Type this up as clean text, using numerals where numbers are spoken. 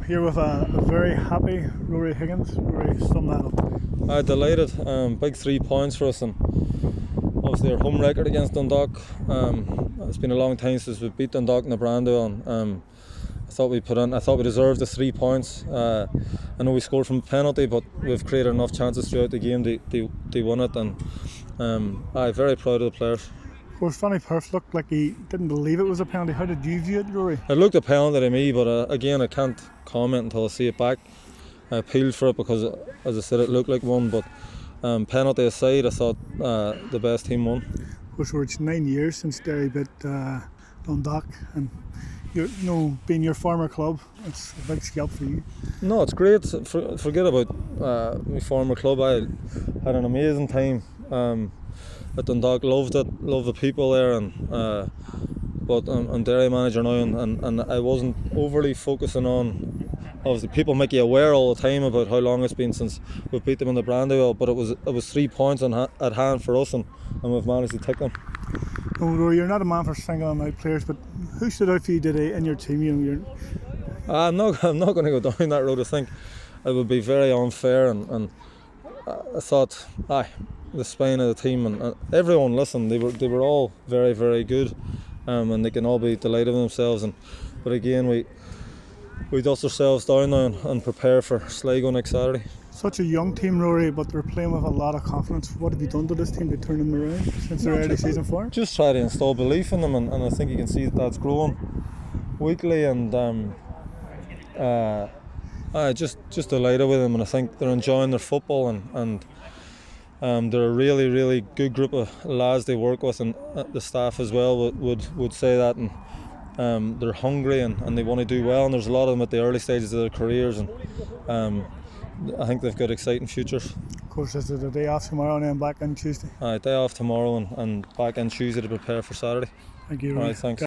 here with a very happy Rory Higgins. Rory, sum that up. Delighted. Big 3 points for us, and obviously our home record against Dundalk. It's been a long time since we beat Dundalk in the Brandywell, and I thought we deserved the 3 points. I know we scored from a penalty, but we've created enough chances throughout the game to win it, and I'm very proud of the players. Of course, Fanny Perth looked like he didn't believe it was a penalty. How did you view it, Rory? It looked a penalty to me, but again, I can't comment until I see it back. I appealed for it because, as I said, it looked like one, but penalty aside, I thought the best team won. Of course, it's 9 years since Derry beat Dundalk, and being your former club, it's a big scalp for you. No, it's great. Forget about my former club. I had an amazing time at Dundalk. Loved it, loved the people there, but I'm Derry manager now, and I wasn't overly focusing on. Obviously, people make you aware all the time about how long it's been since we beat them in the Brandywell, but it was 3 points at hand for us, and we've managed to take them. Oh, Rory, you're not a man for singling out players, but who stood out for you today in your team? I'm not going to go down that road. I think it would be very unfair, and I thought the spine of the team and everyone. Listen, they were all very, very good, and they can all be delighted with themselves. But again, we dust ourselves down now and prepare for Sligo next Saturday. Such a young team, Rory, but they're playing with a lot of confidence. What have you done to this team to turn them around since their early season form? Just try to install belief in them, and I think you can see that's growing weekly, and just delighted with them, and I think they're enjoying their football, and they're a really, really good group of lads they work with, and the staff as well would say that, and they're hungry and they want to do well, and there's a lot of them at the early stages of their careers, and I think they've got exciting futures. Of course, this is a day off tomorrow and then back on Tuesday. Day off tomorrow and back on Tuesday to prepare for Saturday. Thank you, Rory. All right, thanks.